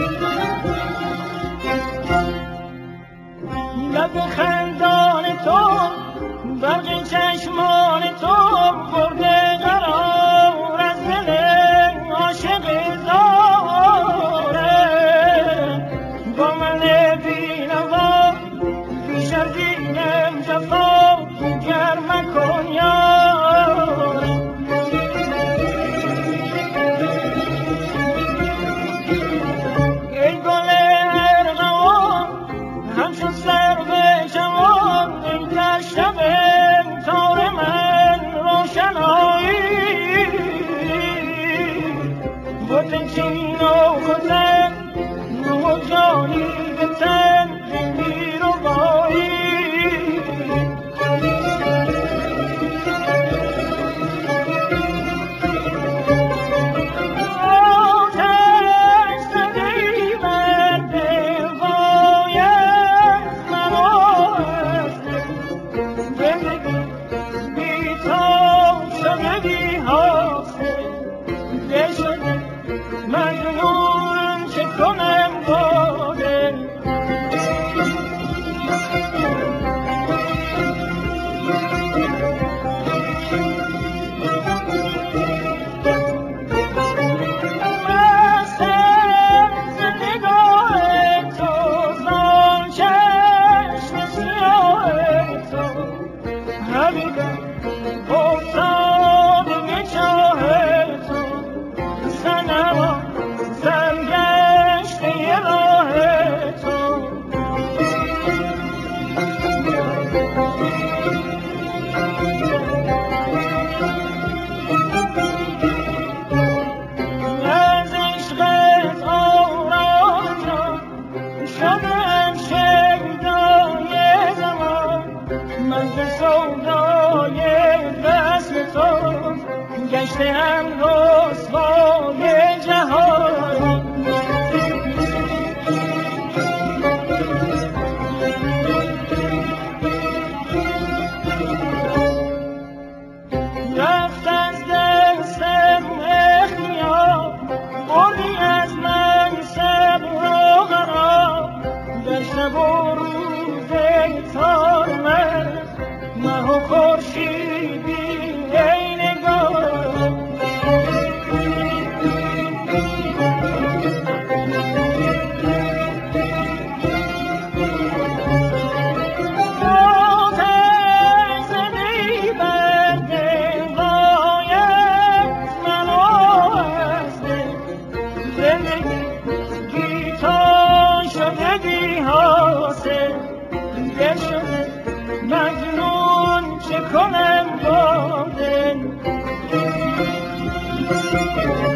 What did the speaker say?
لب خندان تو برق چشمان تو برده قرار از دل عاشق زاره با من بینوا پیش از اینم جفا گرم کن یاره ای گل ارغوان همچون سر به جوان ای در شب تار من روشنایی بوتن چین و خودن نو جانی به تن می رو بایی مجنون چه کنم با دل مستم ز نگاه تو زان چشم سیاه تو حبیبم افتاده به چاه تو سنما سرگشته راه تو از عشقت آرام جان شدم شیدای زمان من ز سودای وصل تو گشتم رسوای جهان رفت از دستم اختیار بردی از من صبر و قرار در شب و روز تار من مه و خورشیدی ای نگار مجنون چه کنم با دل